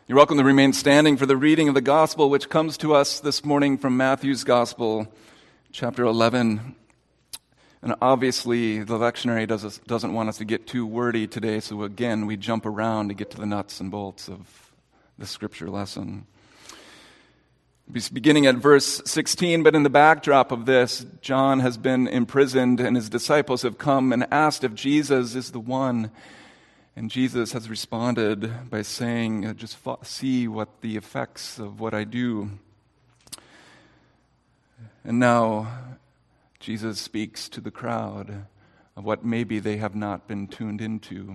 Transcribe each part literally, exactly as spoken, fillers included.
You're welcome to remain standing for the reading of the gospel, which comes to us this morning from Matthew's gospel, chapter eleven. And obviously, the lectionary does, doesn't want us to get too wordy today, so again, we jump around to get to the nuts and bolts of the scripture lesson. Beginning at verse sixteen, but in the backdrop of this, John has been imprisoned, and his disciples have come and asked if Jesus is the one. And Jesus has responded by saying, just see what the effects of what I do. And now Jesus speaks to the crowd of what maybe they have not been tuned into.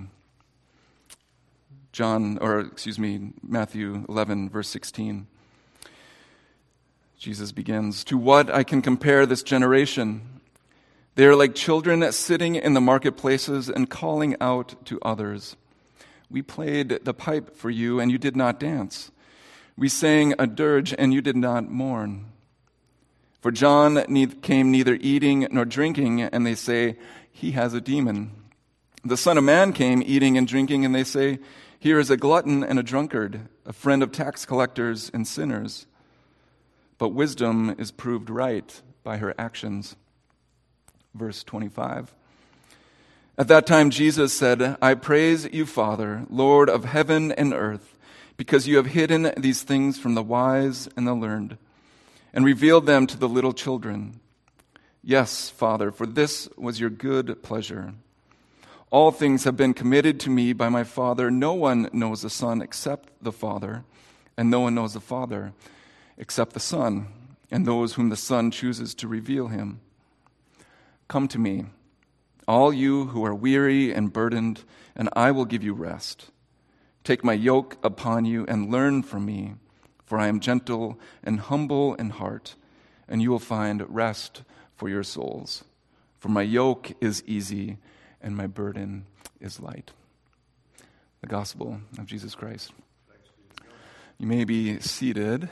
John, or excuse me, Matthew eleven, verse sixteen. Jesus begins, "To what I can compare this generation? They are like children sitting in the marketplaces and calling out to others. We played the pipe for you, and you did not dance. We sang a dirge, and you did not mourn. For John came neither eating nor drinking, and they say, he has a demon. The Son of Man came eating and drinking, and they say, here is a glutton and a drunkard, a friend of tax collectors and sinners. But wisdom is proved right by her actions." Verse twenty-five. At that time Jesus said, "I praise you, Father, Lord of heaven and earth, because you have hidden these things from the wise and the learned, and revealed them to the little children. Yes, Father, for this was your good pleasure. All things have been committed to me by my Father. No one knows the Son except the Father, and no one knows the Father except the Son, and those whom the Son chooses to reveal him. Come to me, all you who are weary and burdened, and I will give you rest. Take my yoke upon you and learn from me, for I am gentle and humble in heart, and you will find rest for your souls. For my yoke is easy and my burden is light." The gospel of Jesus Christ. You may be seated.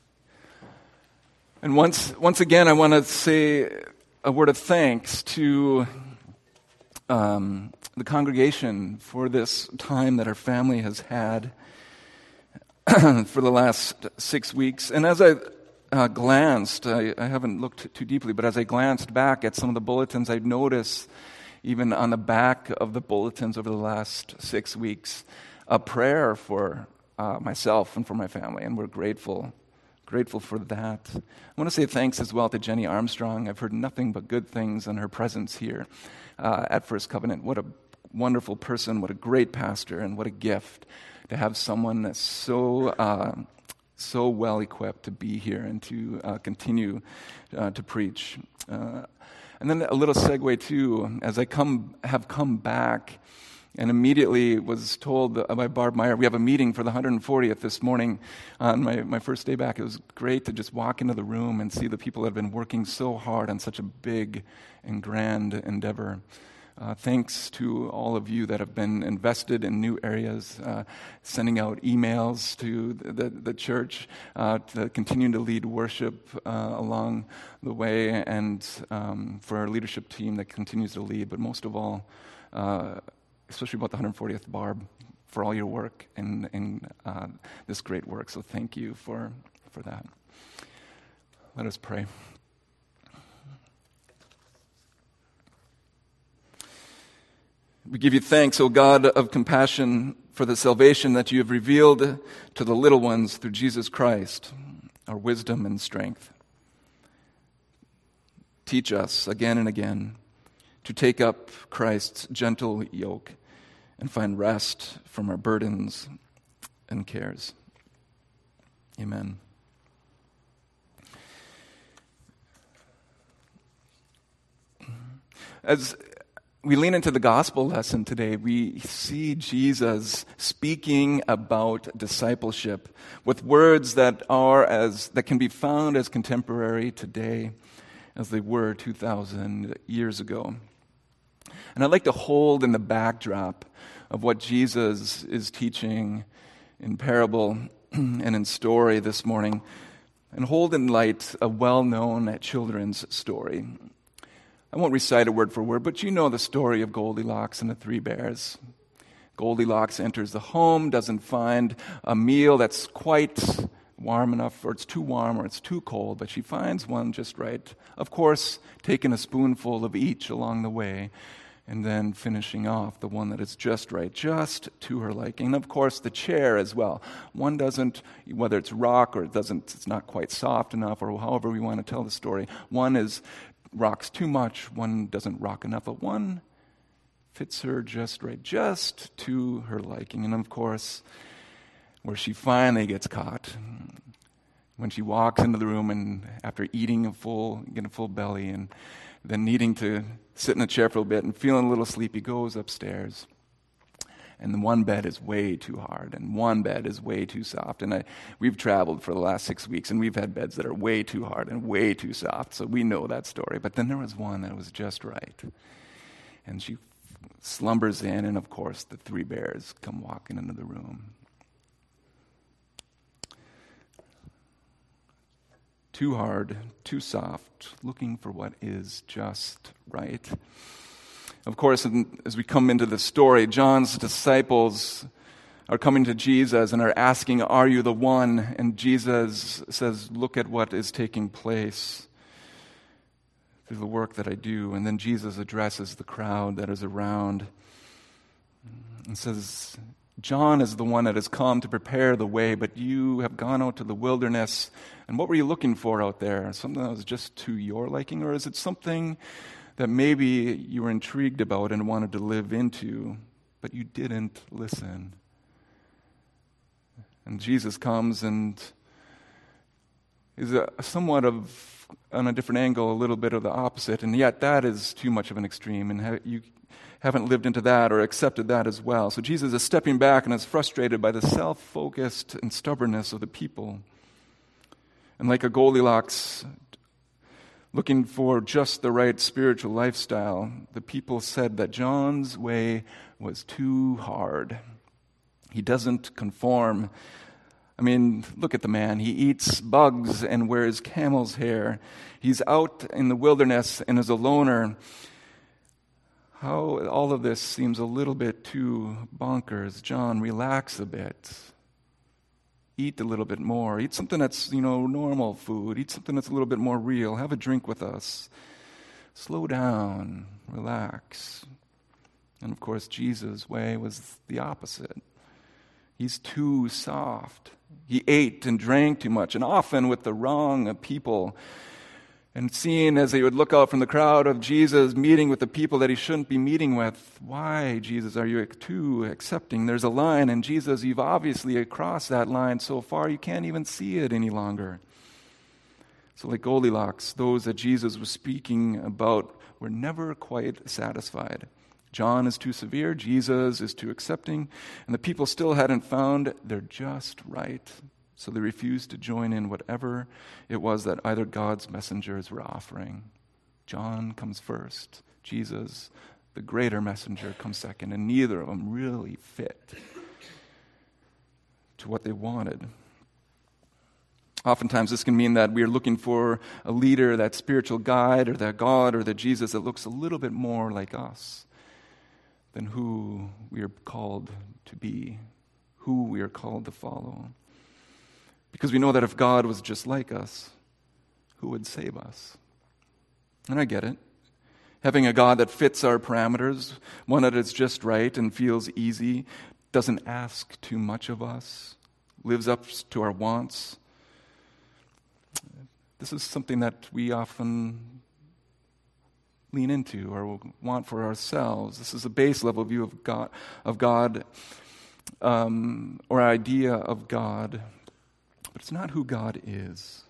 And once once again, I want to say a word of thanks to um, the congregation for this time that our family has had for the last six weeks. And as I uh, glanced, I, I haven't looked too deeply, but as I glanced back at some of the bulletins, I noticed even on the back of the bulletins over the last six weeks, a prayer for uh, myself and for my family, and we're grateful. Grateful for that. I want to say thanks as well to Jenny Armstrong. I've heard nothing but good things on her presence here uh, at First Covenant. What a wonderful person, what a great pastor, and what a gift to have someone that's so uh, so well equipped to be here and to uh, continue uh, to preach. Uh, and then a little segue too, as I come have come back. And immediately was told by Barb Meyer, we have a meeting for the one hundred fortieth this morning on my, my first day back. It was great to just walk into the room and see the people that have been working so hard on such a big and grand endeavor. Uh, thanks to all of you that have been invested in new areas, uh, sending out emails to the, the, the church, uh, to continue to lead worship uh, along the way, and um, for our leadership team that continues to lead. But most of all, uh, especially about the one hundred fortieth, Barb, for all your work in, in uh, this great work. So thank you for, for that. Let us pray. We give you thanks, O God of compassion, for the salvation that you have revealed to the little ones through Jesus Christ, our wisdom and strength. Teach us again and again to take up Christ's gentle yoke and find rest from our burdens and cares. Amen. As we lean into the gospel lesson today, we see Jesus speaking about discipleship with words that are as that can be found as contemporary today as they were two thousand years ago. And I'd like to hold in the backdrop of what Jesus is teaching in parable and in story this morning, and hold in light a well-known children's story. I won't recite it word for word, but you know the story of Goldilocks and the Three Bears. Goldilocks enters the home, doesn't find a meal that's quite warm enough, or it's too warm, or it's too cold, but she finds one just right. Of course, taking a spoonful of each along the way, and then finishing off the one that is just right, just to her liking. And of course, the chair as well. One doesn't, whether it's rock or it doesn't, it's not quite soft enough, or however we want to tell the story. One is rocks too much, one doesn't rock enough, but one fits her just right, just to her liking. And of course, where she finally gets caught, when she walks into the room and after eating a full, getting a full belly and then needing to sit in a chair for a bit and feeling a little sleepy, goes upstairs. And the one bed is way too hard, and one bed is way too soft. And I, we've traveled for the last six weeks, and we've had beds that are way too hard and way too soft, so we know that story. But then there was one that was just right. And she slumbers in, and of course the three bears come walking into the room. Too hard, too soft, looking for what is just right. Of course, as we come into the story, John's disciples are coming to Jesus and are asking, "Are you the one?" And Jesus says, "Look at what is taking place through the work that I do." And then Jesus addresses the crowd that is around and says, "John is the one that has come to prepare the way, but you have gone out to the wilderness. And what were you looking for out there? Something that was just to your liking? Or is it something that maybe you were intrigued about and wanted to live into, but you didn't listen?" And Jesus comes and is a, somewhat of, on a different angle, a little bit of the opposite. And yet that is too much of an extreme. And ha- you haven't lived into that or accepted that as well. So Jesus is stepping back and is frustrated by the self-focused and stubbornness of the people. And like a Goldilocks looking for just the right spiritual lifestyle, the people said that John's way was too hard. He doesn't conform. I mean, look at the man. He eats bugs and wears camel's hair. He's out in the wilderness and is a loner. How all of this seems a little bit too bonkers. John, relax a bit. Eat a little bit more. Eat something that's, you know, normal food. Eat something that's a little bit more real. Have a drink with us. Slow down. Relax. And of course, Jesus' way was the opposite. He's too soft. He ate and drank too much, and often with the wrong people. And seeing as he would look out from the crowd of Jesus meeting with the people that he shouldn't be meeting with, why, Jesus, are you too accepting? There's a line, and Jesus, you've obviously crossed that line so far you can't even see it any longer. So like Goldilocks, those that Jesus was speaking about were never quite satisfied. John is too severe, Jesus is too accepting, and the people still hadn't found their just right. So they refused to join in whatever it was that either God's messengers were offering. John comes first. Jesus, the greater messenger, comes second. And neither of them really fit to what they wanted. Oftentimes this can mean that we are looking for a leader, that spiritual guide, or that God, or that Jesus that looks a little bit more like us than who we are called to be, who we are called to follow. Because we know that if God was just like us, who would save us? And I get it. Having a God that fits our parameters, one that is just right and feels easy, doesn't ask too much of us, lives up to our wants. This is something that we often lean into or want for ourselves. This is a base level view of God, of God um, or idea of God. But it's not who God is.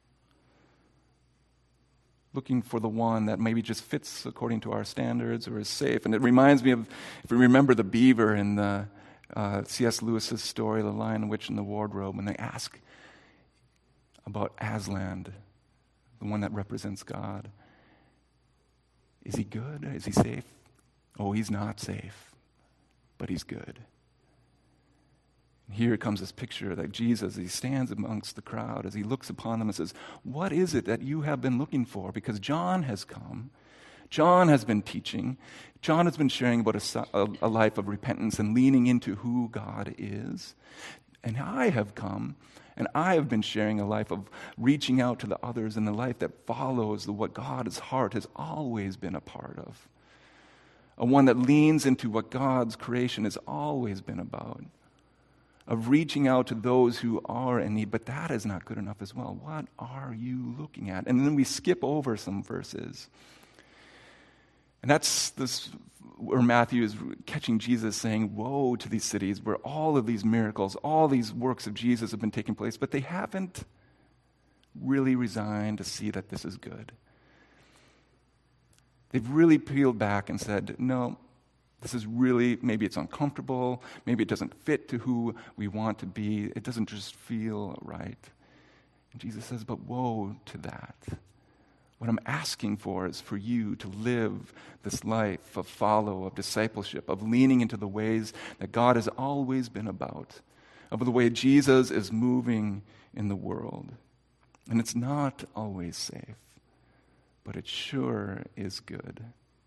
Looking for the one that maybe just fits according to our standards or is safe. And it reminds me of, if we remember the beaver in the uh, C S Lewis's story, The Lion, the Witch, and the Wardrobe, when they ask about Aslan, the one that represents God. Is he good? Is he safe? Oh, he's not safe, but he's good. Here comes this picture that Jesus, he stands amongst the crowd as he looks upon them and says, what is it that you have been looking for? Because John has come. John has been teaching. John has been sharing about a, a, a life of repentance and leaning into who God is. And I have come, and I have been sharing a life of reaching out to the others in a life that follows the, what God's heart has always been a part of. A one that leans into what God's creation has always been about. Of reaching out to those who are in need, but that is not good enough as well. What are you looking at? And then we skip over some verses. And that's this where Matthew is catching Jesus saying, woe to these cities where all of these miracles, all these works of Jesus have been taking place, but they haven't really resigned to see that this is good. They've really peeled back and said, no, this is really, maybe it's uncomfortable, maybe it doesn't fit to who we want to be, it doesn't just feel right. And Jesus says, but woe to that. What I'm asking for is for you to live this life of follow, of discipleship, of leaning into the ways that God has always been about, of the way Jesus is moving in the world. And it's not always safe, but it sure is good.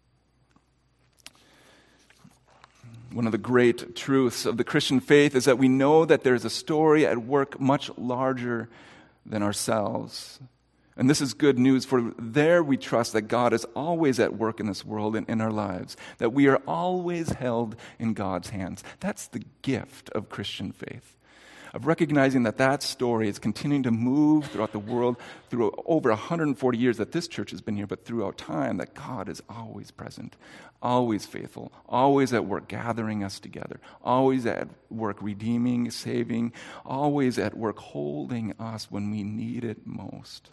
One of the great truths of the Christian faith is that we know that there's a story at work much larger than ourselves. And this is good news, for there we trust that God is always at work in this world and in our lives, that we are always held in God's hands. That's the gift of Christian faith, of recognizing that that story is continuing to move throughout the world through over one hundred forty years that this church has been here, but throughout time that God is always present, always faithful, always at work gathering us together, always at work redeeming, saving, always at work holding us when we need it most.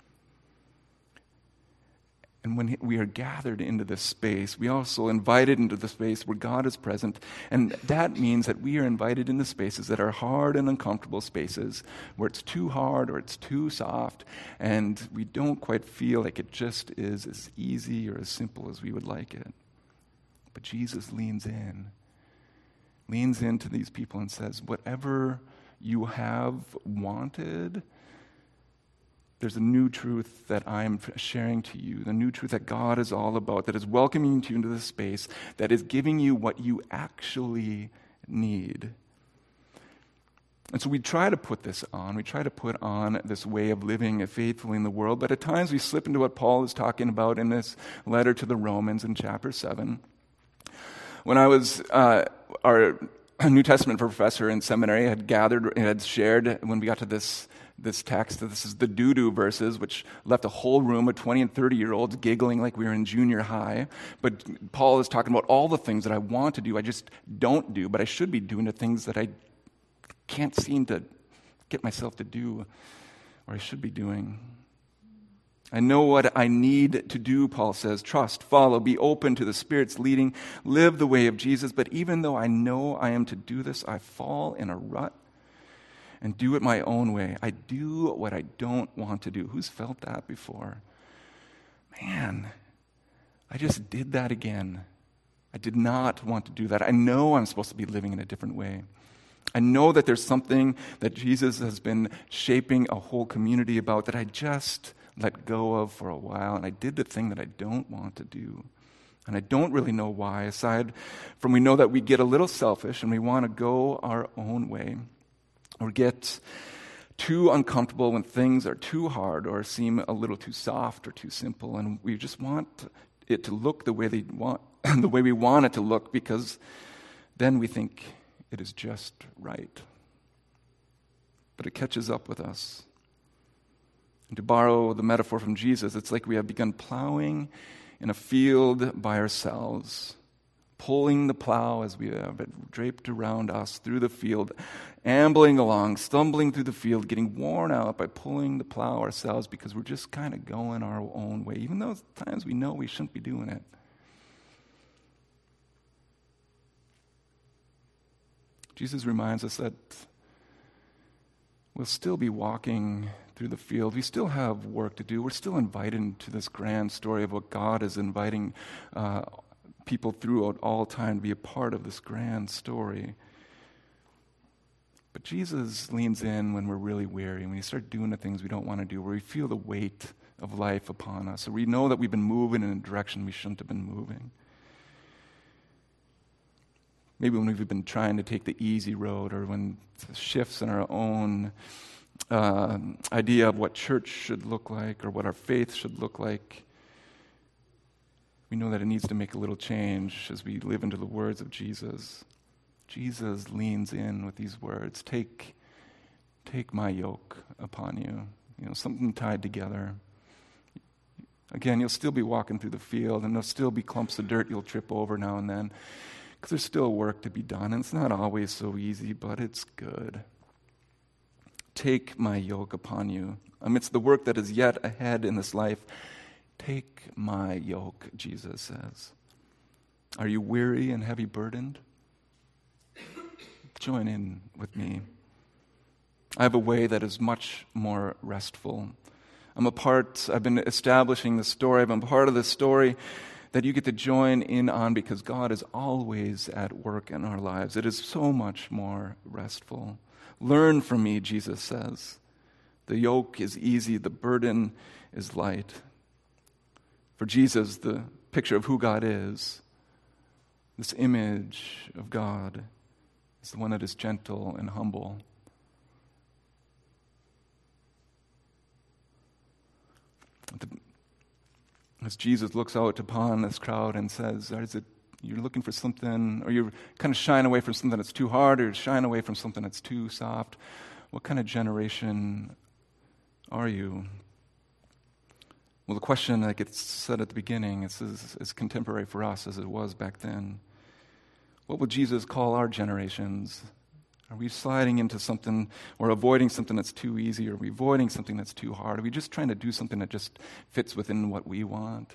And when we are gathered into this space, we also invited into the space where God is present. And that means that we are invited into spaces that are hard and uncomfortable spaces, where it's too hard or it's too soft, and we don't quite feel like it just is as easy or as simple as we would like it. But Jesus leans in, leans into these people and says, whatever you have wanted, there's a new truth that I'm sharing to you, the new truth that God is all about, that is welcoming you into this space, that is giving you what you actually need. And so we try to put this on. We try to put on this way of living faithfully in the world, but at times we slip into what Paul is talking about in this letter to the Romans in chapter seven. When I was, uh, our New Testament professor in seminary had gathered and had shared, when we got to this this text, this is the doo-doo verses, which left a whole room of twenty and thirty-year-olds giggling like we were in junior high. But Paul is talking about all the things that I want to do, I just don't do, but I should be doing the things that I can't seem to get myself to do, or I should be doing. I know what I need to do, Paul says. Trust, follow, be open to the Spirit's leading, live the way of Jesus. But even though I know I am to do this, I fall in a rut and do it my own way. I do what I don't want to do. Who's felt that before? Man, I just did that again. I did not want to do that. I know I'm supposed to be living in a different way. I know that there's something that Jesus has been shaping a whole community about that I just let go of for a while, and I did the thing that I don't want to do. And I don't really know why, aside from we know that we get a little selfish and we want to go our own way, or get too uncomfortable when things are too hard or seem a little too soft or too simple, and we just want it to look the way they want, the way we want it to look, because then we think it is just right. But it catches up with us. And to borrow the metaphor from Jesus, it's like we have begun plowing in a field by ourselves, pulling the plow as we have it draped around us through the field, ambling along, stumbling through the field, getting worn out by pulling the plow ourselves because we're just kind of going our own way, even though at times we know we shouldn't be doing it. Jesus reminds us that we'll still be walking through the field. We still have work to do. We're still invited into this grand story of what God is inviting uh, people throughout all time to be a part of this grand story. But Jesus leans in when we're really weary, when we start doing the things we don't want to do, where we feel the weight of life upon us. So we know that we've been moving in a direction we shouldn't have been moving. Maybe when we've been trying to take the easy road, or when shifts in our own uh, idea of what church should look like or what our faith should look like, we know that it needs to make a little change as we live into the words of Jesus. Jesus leans in with these words, take, take my yoke upon you. You know, something tied together. Again, you'll still be walking through the field, and there'll still be clumps of dirt you'll trip over now and then, because there's still work to be done, and it's not always so easy, but it's good. Take my yoke upon you. Amidst the work that is yet ahead in this life, take my yoke, Jesus says. Are you weary and heavy burdened? Join in with me. I have a way that is much more restful. I'm a part, I've been establishing this story, I've been part of this story that you get to join in on because God is always at work in our lives. It is so much more restful. Learn from me, Jesus says. The yoke is easy, the burden is light. For Jesus, the picture of who God is, this image of God, is the one that is gentle and humble. As Jesus looks out upon this crowd and says, is it you're looking for something, or you're kind of shying away from something that's too hard, or you're shying away from something that's too soft? What kind of generation are you? Well, the question that gets said at the beginning is as, as contemporary for us as it was back then. What would Jesus call our generations? Are we sliding into something or avoiding something that's too easy? Or are we avoiding something that's too hard? Are we just trying to do something that just fits within what we want?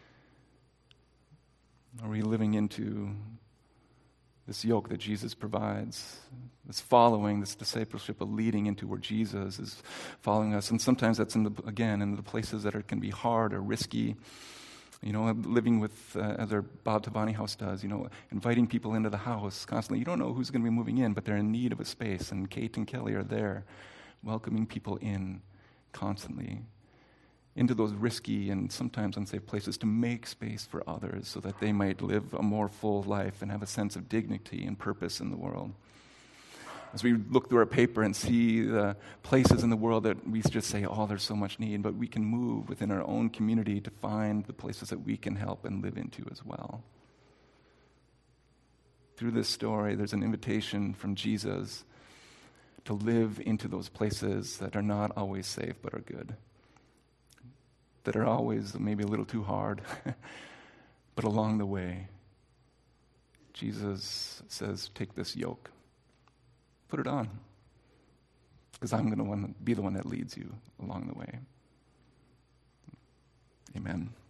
Are we living into this yoke that Jesus provides, this following, this discipleship of leading into where Jesus is following us? And sometimes that's, in the again, in the places that are, can be hard or risky. You know, living with, uh, as our Bob Tabani house does, you know, inviting people into the house constantly. You don't know who's going to be moving in, but they're in need of a space, and Kate and Kelly are there welcoming people in constantly into those risky and sometimes unsafe places to make space for others so that they might live a more full life and have a sense of dignity and purpose in the world. As we look through our paper and see the places in the world that we just say, oh, there's so much need, but we can move within our own community to find the places that we can help and live into as well. Through this story, there's an invitation from Jesus to live into those places that are not always safe but are good, that are always maybe a little too hard, but along the way, Jesus says, take this yoke. Put it on, because I'm going to be the one that leads you along the way. Amen.